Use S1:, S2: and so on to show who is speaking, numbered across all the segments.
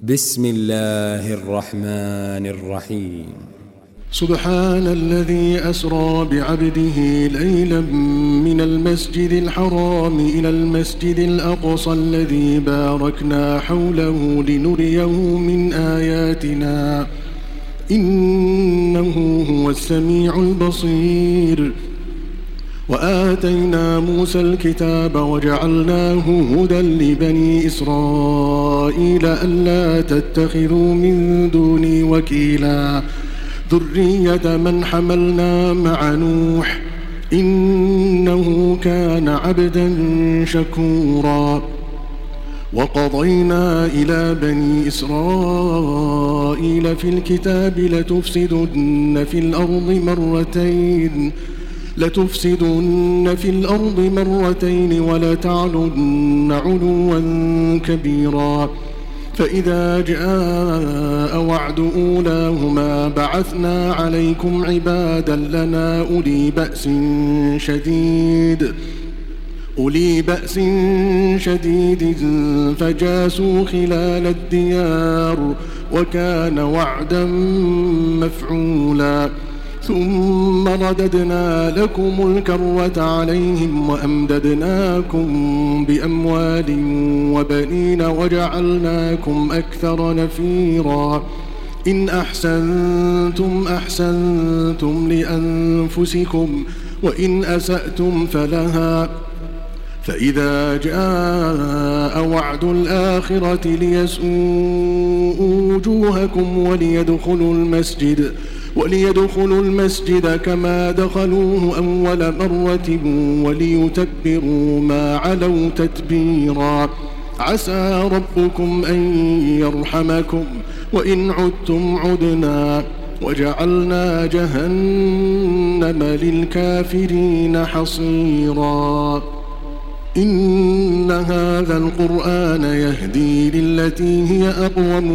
S1: بسم الله الرحمن الرحيم.
S2: سبحان الذي أسرى بعبده ليلا من المسجد الحرام إلى المسجد الأقصى الذي باركنا حوله لنريه من آياتنا إنه هو السميع البصير. وآتينا موسى الكتاب وجعلناه هدى لبني إسرائيل ألا تتخذوا من دوني وكيلا ذرية من حملنا مع نوح إنه كان عبدا شكورا. وقضينا إلى بني إسرائيل في الكتاب لتفسدن في الأرض مرتين ولتعلن علوا كبيرا. فإذا جاء وعد أولاهما بعثنا عليكم عبادا لنا أولي بأس شديد فجاسوا خلال الديار وكان وعدا مفعولا. ثم رددنا لكم الكرة عليهم وأمددناكم بأموال وبنين وجعلناكم أكثر نفيرا. إن أحسنتم أحسنتم لأنفسكم وإن أسأتم فلها. فإذا جاء وعد الآخرة ليسوءوا وجوهكم وليدخلوا المسجد كما دخلوه أول مرة وليتبروا ما علوا تتبيرا. عسى ربكم أن يرحمكم وإن عدتم عدنا وجعلنا جهنم للكافرين حصيرا. إن هذا القرآن يهدي للتي هي أقوم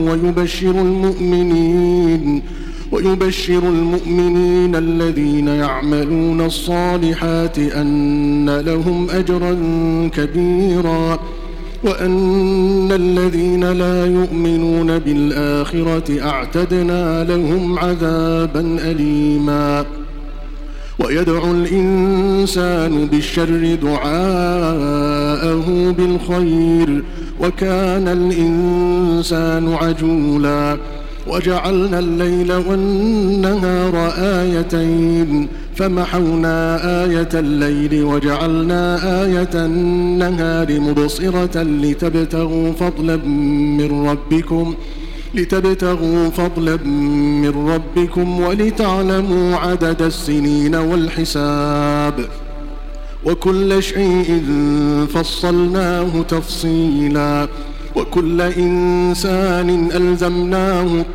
S2: ويبشر المؤمنين الذين يعملون الصالحات أن لهم أجرا كبيرا وأن الذين لا يؤمنون بالآخرة أعتدنا لهم عذابا أليما. ويدعو الإنسان بالشر دعاءه بالخير وكان الإنسان عجولا. وجعلنا الليل والنهار آيتين فمحونا آية الليل وجعلنا آية النهار مبصرة لتبتغوا فضلا من ربكم ولتعلموا عدد السنين والحساب وكل شيء فصلناه تفصيلا. وكل إنسان ألزمناه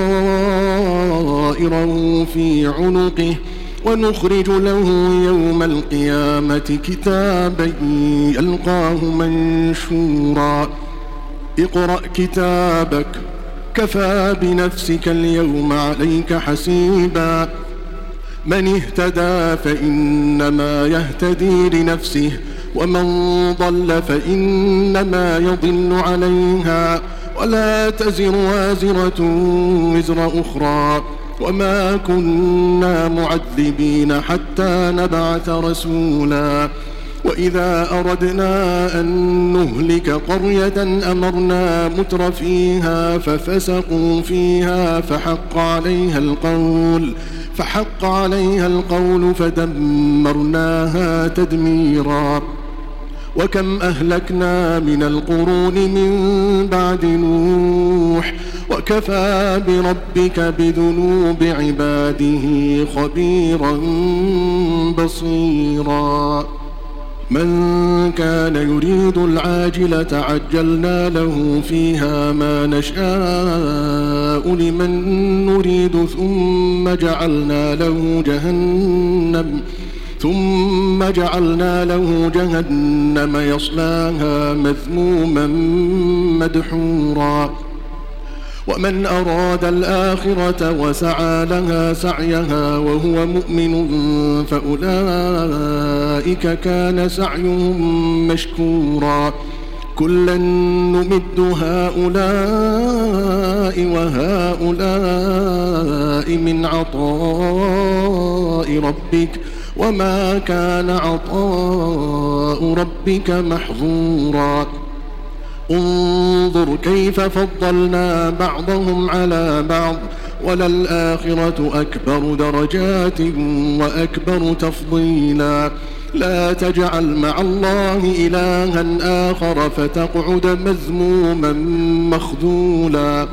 S2: طائره في عنقه ونخرج له يوم القيامة كتابا يلقاه منشورا. اقرأ كتابك كفى بنفسك اليوم عليك حسيبا. من اهتدى فإنما يهتدي لنفسه ومن ضل فإنما يضل عليها ولا تزر وازرة وزر أخرى وما كنا معذبين حتى نبعث رسولا. وإذا أردنا أن نهلك قرية أمرنا متر فيها ففسقوا فيها فحق عليها القول فدمرناها تدميرا. وكم أهلكنا من القرون من بعد نوح وكفى بربك بذنوب عباده خبيرا بصيرا. من كان يريد العاجلة عجلنا له فيها ما نشاء لمن نريد ثم جعلنا له جهنم يصلاها مذموما مدحورا. ومن أراد الآخرة وسعى لها سعيها وهو مؤمن فأولئك كان سعيهم مشكورا. كلا نمد هؤلاء وهؤلاء من عطاء ربك وما كان عطاء ربك محظورا انظر كيف فضلنا بعضهم على بعض وللآخرة أكبر درجات وأكبر تفضيلا لا تجعل مع الله إلها آخر فتقعد مذموما مخذولا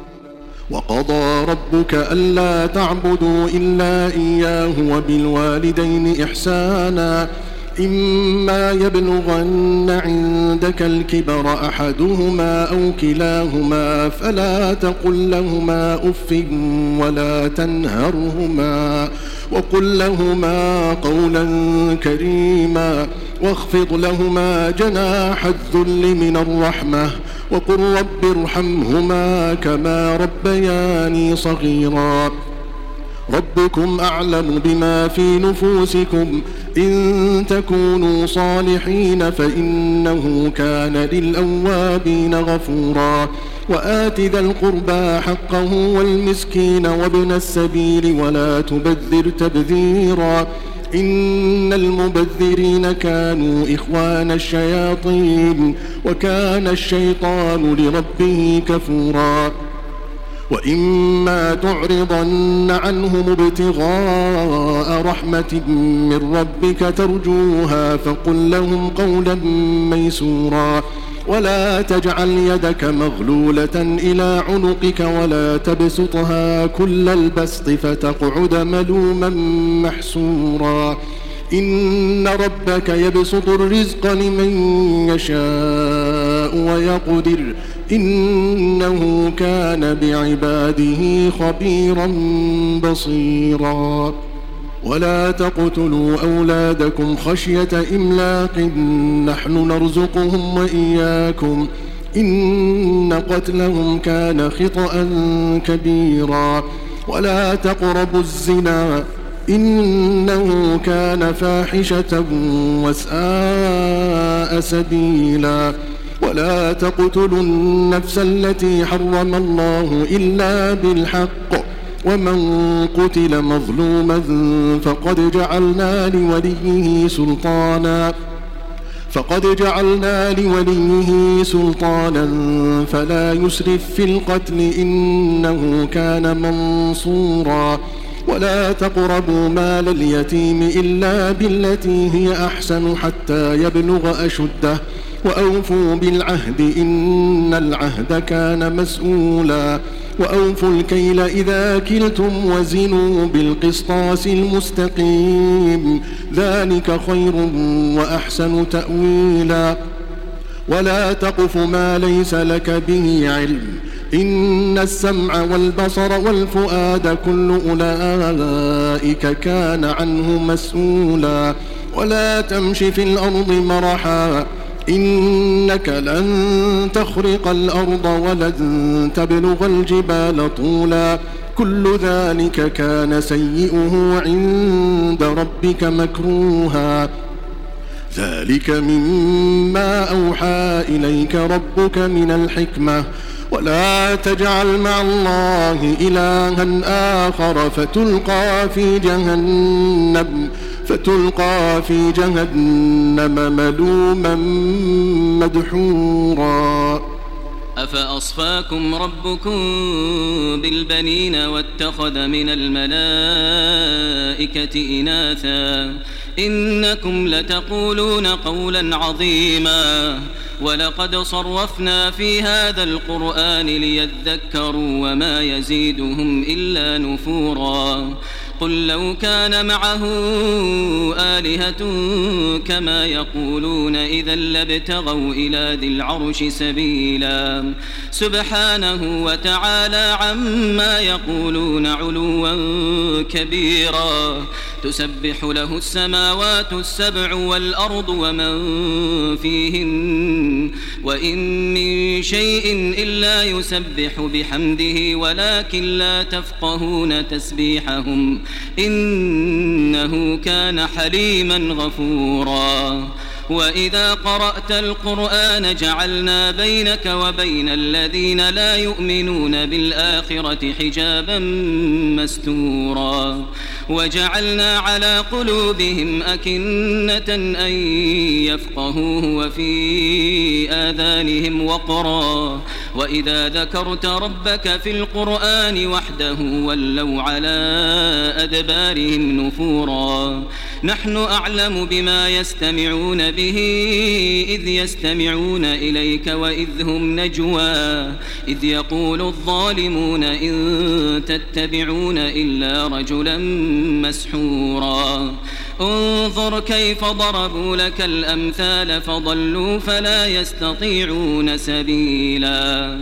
S2: وقضى ربك ألا تعبدوا إلا إياه وبالوالدين إحسانا إما يبلغن عندك الكبر أحدهما أو كلاهما فلا تقل لهما أف ولا تنهرهما وقل لهما قولا كريما واخفض لهما جناح الذل من الرحمة وقل رب ارحمهما كما ربياني صغيرا ربكم أعلم بما في نفوسكم إن تكونوا صالحين فإنه كان للأوابين غفورا وآت ذا القربى حقه والمسكين وابن السبيل ولا تبذر تبذيرا إن المبذرين كانوا إخوان الشياطين وكان الشيطان لربه كفورا وإما تعرضن عنهم ابتغاء رحمة من ربك ترجوها فقل لهم قولا ميسورا ولا تجعل يدك مغلولة إلى عنقك ولا تبسطها كل البسط فتقعد ملوما محسورا إن ربك يبسط الرزق لمن يشاء ويقدر إنه كان بعباده خبيرا بصيرا ولا تقتلوا أولادكم خشية إملاق نحن نرزقهم وإياكم إن قتلهم كان خطأ كبيرا ولا تقربوا الزنا إنه كان فاحشة وساء سبيلا ولا تقتلوا النفس التي حرم الله إلا بالحق ومن قتل مظلوما فقد جعلنا لوليه سلطانا فلا يسرف في القتل إنه كان منصورا ولا تقربوا مال اليتيم إلا بالتي هي أحسن حتى يبلغ أشده وأوفوا بالعهد إن العهد كان مسؤولا وأوفوا الكيل إذا كلتم وزنوا بالقسطاس المستقيم ذلك خير وأحسن تأويلا ولا تقف ما ليس لك به علم إن السمع والبصر والفؤاد كل أولئك كان عنه مسؤولا ولا تمش في الأرض مرحا إنك لن تخرق الأرض ولن تبلغ الجبال طولا كل ذلك كان سيئه عند ربك مكروها ذلك مما أوحى إليك ربك من الحكمة ولا تجعل مع الله إلها آخر فتلقى في جهنم ملوما مدحورا
S3: أفأصفاكم ربكم بالبنين واتخذ من الملائكة إناثا إنكم لتقولون قولا عظيما ولقد صرفنا في هذا القرآن ليذكروا وما يزيدهم إلا نفورا قل لو كان معه آلهة كما يقولون إذا لابتغوا إلى ذي العرش سبيلا سبحانه وتعالى عما يقولون علوا كبيرا تسبح له السماوات السبع والأرض ومن فيهن وإن من شيء إلا يسبح بحمده ولكن لا تفقهون تسبيحهم إنه كان حليما غفورا وإذا قرأت القرآن جعلنا بينك وبين الذين لا يؤمنون بالآخرة حجابا مستورا وجعلنا على قلوبهم أكنة أن يفقهوه وفي آذانهم وقرا وإذا ذكرت ربك في القرآن وحده ولوا على أدبارهم نفورا نحن أعلم بما يستمعون به إذ يستمعون إليك وإذ هم نجوى إذ يقول الظالمون إن تتبعون إلا رجلا مسحورا انظر كيف ضربوا لك الأمثال فضلوا فلا يستطيعون سبيلا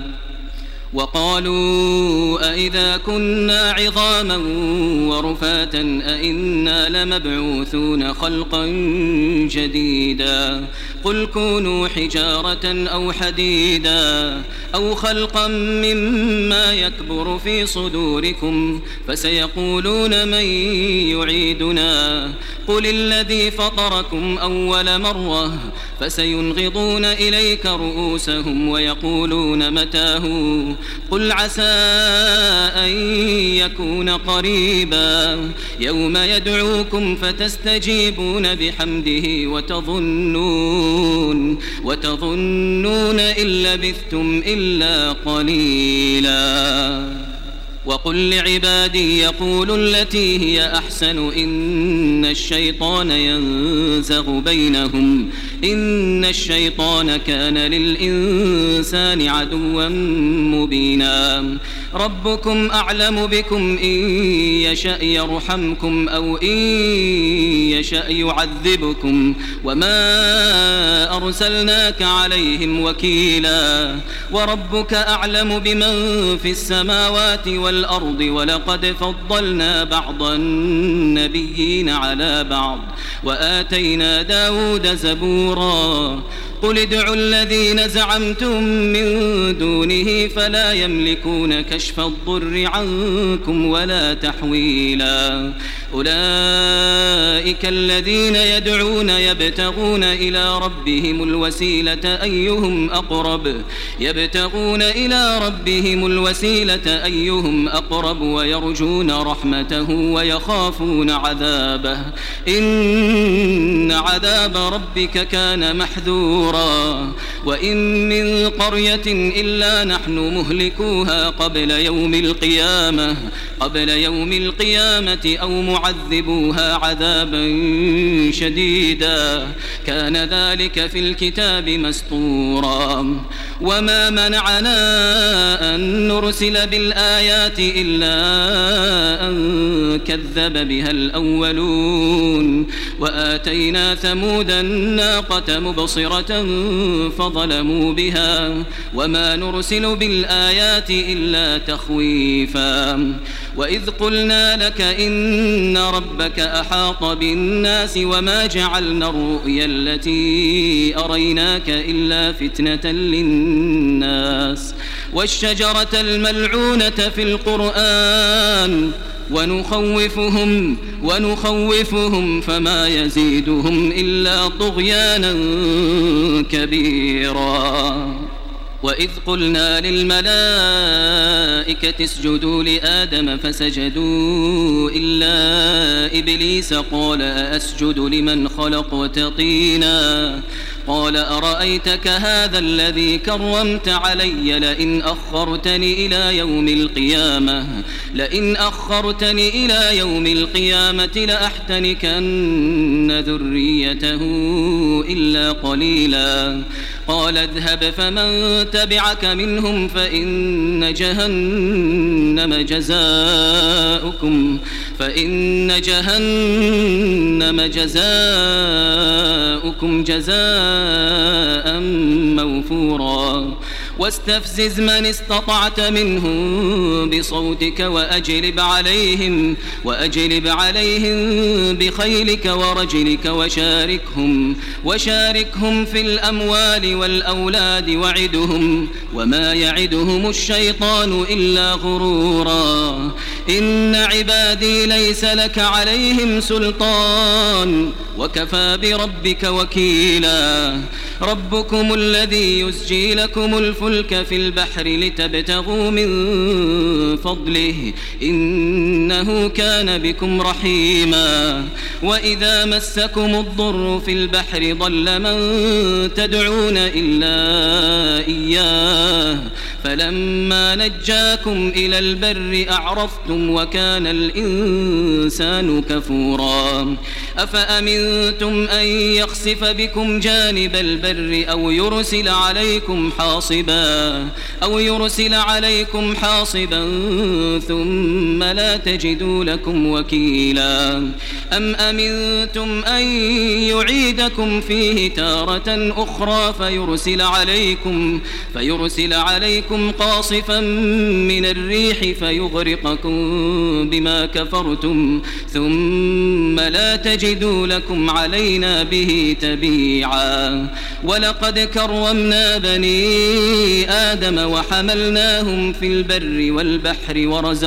S3: وقالوا أئذا كنا عظاما ورفاتا أئنا لمبعوثون خلقا جديدا قل كونوا حجارة أو حديدا أو خلقا مما يكبر في صدوركم فسيقولون من يعيدنا قل الذي فطركم أول مرة فسينغضون إليك رؤوسهم ويقولون متاه قل عسى أن يكون قريبا يوم يدعوكم فتستجيبون بحمده وتظنون إن لبثتم إلا قليلا وقل لعبادي يقولوا التي هي أحسن إن الشيطان ينزغ بينهم إن الشيطان كان للإنسان عدوا مبينا ربكم أعلم بكم إن يشأ يرحمكم أو إن يشأ يعذبكم وما أرسلناك عليهم وكيلا وربك أعلم بمن في السماوات والأرض ولقد فضلنا بعض النبيين على بعض وآتينا داود زبورا قل ادعوا الذين زعمتم من دونه فلا يملكون كشف الضر عنكم ولا تحويلا أولئك الذين يدعون يبتغون إلى ربهم الوسيلة أيهم أقرب ويرجون رحمته ويخافون عذابه إن عذاب ربك كان محذورا وإن من قرية إلا نحن مهلكوها قبل يوم القيامة أو معذبوها عذابا شديدا كان ذلك في الكتاب مسطورا وما منعنا أن نرسل بالآيات إلا أن كذب بها الأولون وآتينا ثمود الناقة مبصرة فظلموا بها وما نرسل بالآيات إلا تخويفا وإذ قلنا لك إن ربك أحاط بالناس وما جعلنا الرؤيا التي أريناك إلا فتنة للناس والشجرة الملعونة في القرآن ونخوفهم فما يزيدهم إلا طغيانا كبيرا وإذ قلنا للملائكة اسجدوا لآدم فسجدوا إلا إبليس قال أأسجد لمن خلقت طينا قال أرأيتك هذا الذي كرمت علي لئن أخرتني إلى يوم القيامة لأحتنكن ذريته إلا قليلا قال اذهب فمن تبعك منهم فإن جهنم جزاؤكم جزاء موفورا واستفزز من استطعت منهم بصوتك وأجلب عليهم بخيلك ورجلك وشاركهم في الأموال والأولاد وعدهم وما يعدهم الشيطان إلا غرورا إن عبادي ليس لك عليهم سلطان وكفى بربك وكيلا ربكم الذي يزجي لكم الفلك في البحر لتبتغوا من فضله إنه كان بكم رحيما وإذا مسكم الضر في البحر ضل من تدعون إلا إياه فلما نجاكم إلى البر أعرضتم وكان الإنسان كفورا أفأمنتم أن يخسف بكم جانب البر أو يرسل عليكم حاصبا ثم لا تجدوا لكم وكيلا أم أمنتم أن يعيدكم فيه تارة أخرى فيرسل عليكم قاصفا من الريح فيغرقكم بما كفرتم ثم لا تجدوا لكم علينا به تبيعا ولقد كرمنا بني آدم وحملناهم في البر والبحر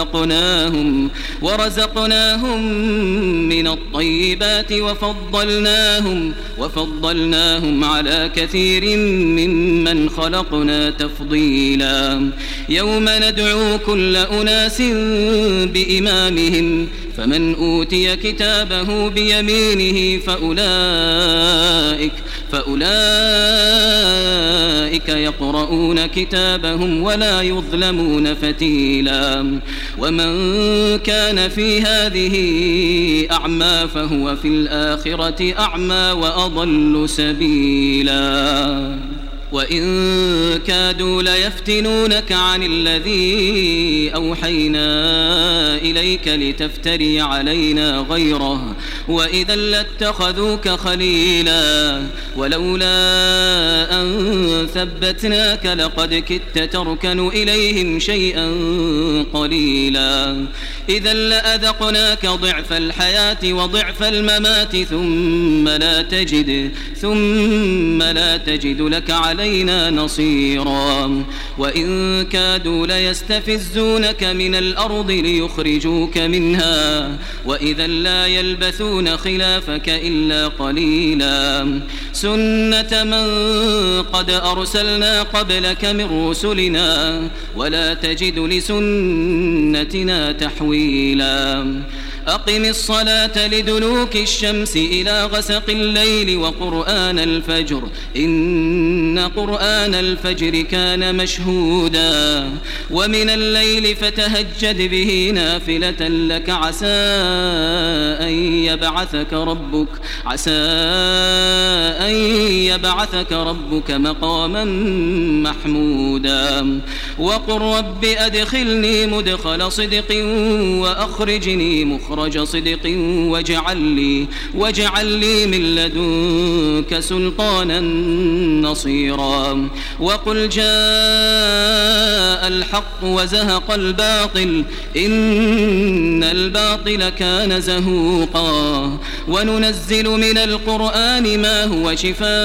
S3: ورزقناهم من الطيبات وفضلناهم على كثير ممن خلقنا تفضيلا يومندعو كل أناس بإمامهم فمن أوتي كتابه بيمينه فأولئك يقرؤون كتابهم ولا يظلمون فتيلا ومن كان في هذه أعمى فهو في الآخرة أعمى وأضل سبيلا وإن كادوا ليفتنونك عن الذي أوحينا إليك لتفتري علينا غيره وإذا لاتخذوك خليلا ولولا أن ثبتناك لقد كدت تركن إليهم شيئا قليلا إذا لأذقناك ضعف الحياة وضعف الممات ثم لا تجد لك علينا نصيرا وإن كادوا ليستفزونك من الأرض ليخرجوك منها وإذا لا يلبثون خلافك إلا قليلا سنة من قد أرسلنا قبلك من رسلنا ولا تجد لسنتنا تحويلا أقم الصلاة لدلوك الشمس إلى غسق الليل وقرآن الفجر إن قرآن الفجر كان مشهودا ومن الليل فتهجد به نافلة لك عسى أن يبعثك ربك مقاما محمودا وقل رب أدخلني مدخل صدق وأخرجني مخرج صدق واجعل لي من لدنك سلطانا نصيرا وقل جاء الحق وزهق الباطل إن الباطل كان زهوقا وننزل من القرآن ما هو شفاء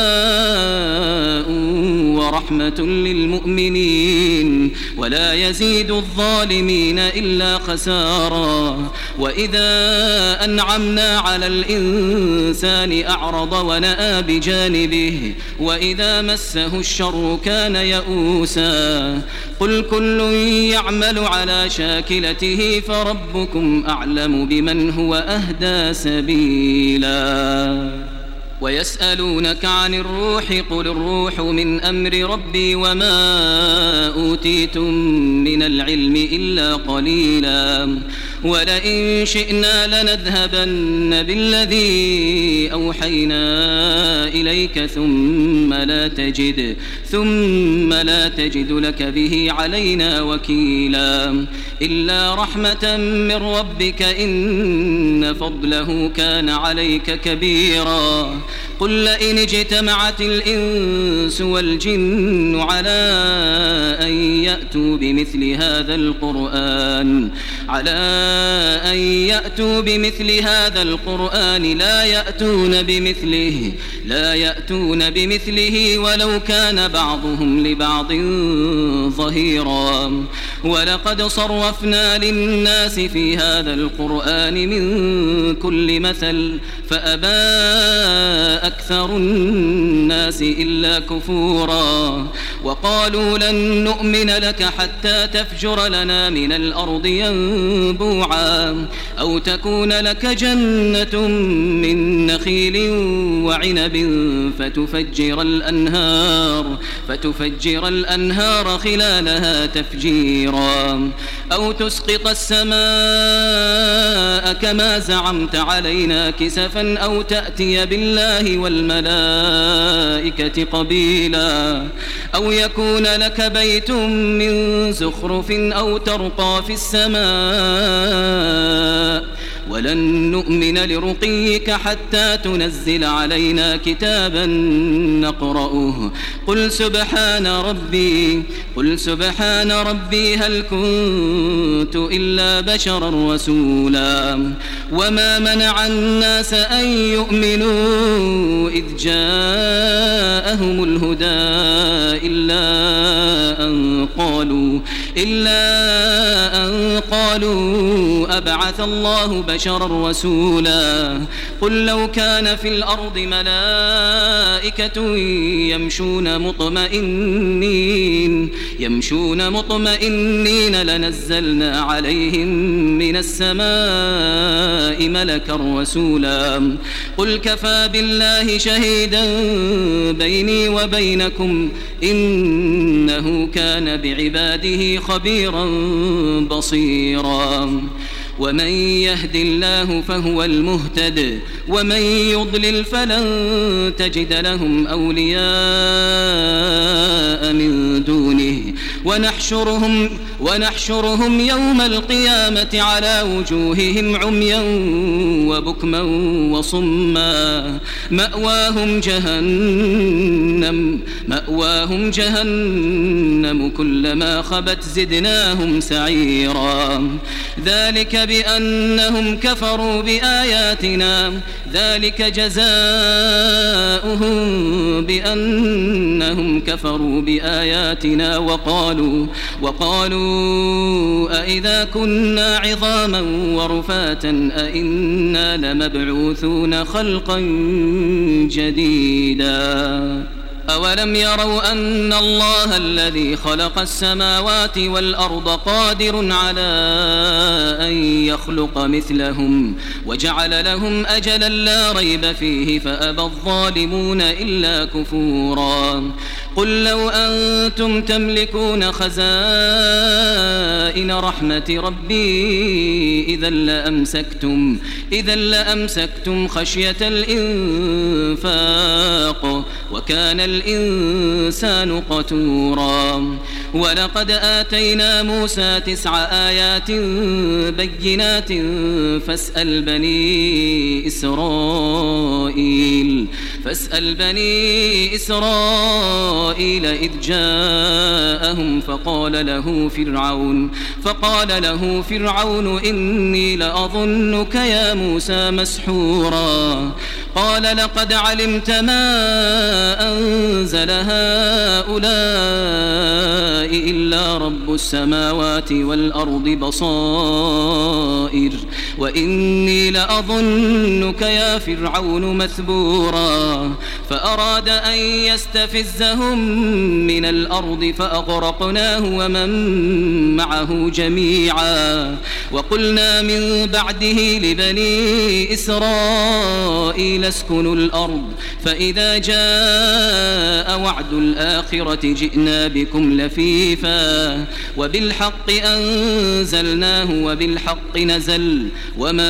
S3: ورحمة للمؤمنين ولا يزيد الظالمين إلا خسارا وإذا أنعمنا على الإنسان أعرض ونأى بجانبه وإذا مسه الشر كان يئوسا قل كل يعمل على شاكلته فربكم أعلم بمن هو أهدى سبيلا ويسألونك عن الروح قل الروح من أمر ربي وما أوتيتم من العلم إلا قليلا ولئن شئنا لنذهبن بالذي أوحينا إليك ثم لا تجد لك به علينا وكيلا إلا رحمة من ربك إن فضله كان عليك كبيرا قل لئن اجتمعت الإنس والجن على أن يأتوا بمثل هذا القرآن لا يأتون بمثله ولو كان بعضهم لبعض ظهيرا ولقد صرفنا للناس في هذا القرآن من كل مثل فأبى أكثر الناس إلا كفورا وقالوا لن نؤمن لك حتى تفجر لنا من الأرض ينبوعا أو تكون لك جنة من نخيل وعنب فتفجر الأنهار خلالها تفجيرا أو تسقط السماء كما زعمت علينا كسفا أو تأتي بالله والملائكة قبيلا أو يكون لك بيت من زخرف أو ترقى في السماء ولن نؤمن لرقيك حتى تنزل علينا كتابا نقرأه قل سبحان ربي هل كنت إلا بشرا رسولا وما منع الناس أن يؤمنوا إذ جاءهم الهدى إلا أن قالوا أبعث الله بشرا رسولا قل لو كان في الأرض ملائكة يمشون مطمئنين لنزلنا عليهم من السماء ملكا رسولا قل كفى بالله شهيدا بيني وبينكم إنه كان بعباده خبيرا بصيرا ومن يهد الله فهو المهتد ومن يضلل فلن تجد لهم أولياء من دونه ونحشرهم يوم القيامة على وجوههم عميا وبكما وصما مأواهم جهنم كلما خبت زدناهم سعيرا ذلك بأنهم كفروا بآياتنا ذلك جزاؤهم بأنهم كفروا بآياتنا وقالوا أئذا كنا عظاما ورفاتا أئنا لمبعوثون خلقا جديدا أولم يروا أن الله الذي خلق السماوات والأرض قادر على أن يخلق مثلهم وجعل لهم أجلا لا ريب فيه فأبى الظالمون إلا كفورا قل لو أنتم تملكون خزائن رحمة ربي إذا لأمسكتم خشية الإنفاق وكان الإنسان قتورا ولقد آتينا موسى 9 آيات بينات فاسأل بني إسرائيل إذ جاءهم فقال له فرعون إني لأظنك يا موسى مسحورا قال لقد علمت ما أنزل هؤلاء إلا رب السماوات والأرض بصائر وإني لأظنك يا فرعون مثبورا فأراد أن يستفزهم من الأرض فأغرقناه ومن معه جميعا وقلنا من بعده لبني إسرائيل اسكنوا الأرض فإذا جاء وعد الآخرة جئنا بكم لفيفا وبالحق أنزلناه وبالحق نزل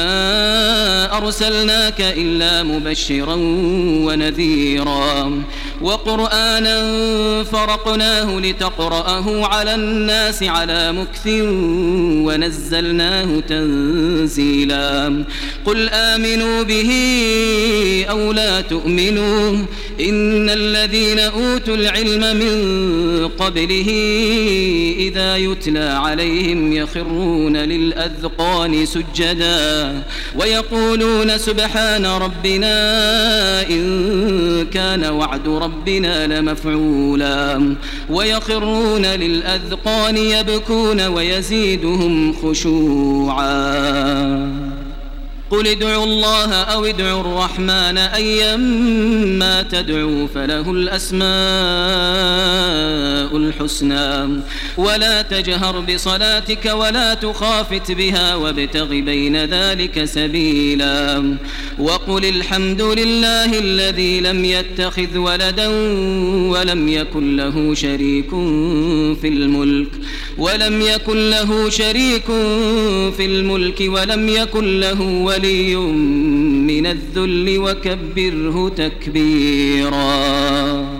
S3: وما أرسلناك إلا مبشرا ونذيرا وقرآنا فرقناه لتقرأه على الناس على مكث ونزلناه تنزيلا قل آمنوا به أو لا تؤمنوا إن الذين أوتوا العلم من قبله إذا يتلى عليهم يخرون للأذقان سجدا ويقولون سبحان ربنا إن كان وعد ربنا لمفعولا ويخرون للأذقان يبكون ويزيدهم خشوعا قل ادعوا الله أو ادعوا الرحمن أيما تدعوا فله الأسماء الحسنى ولا تجهر بصلاتك ولا تخافت بها وابتغ بين ذلك سبيلا وقل الحمد لله الذي لم يتخذ ولدا ولم يكن له شريك في الملك ولم يكن له ولي من الذل وكبره تكبيرا.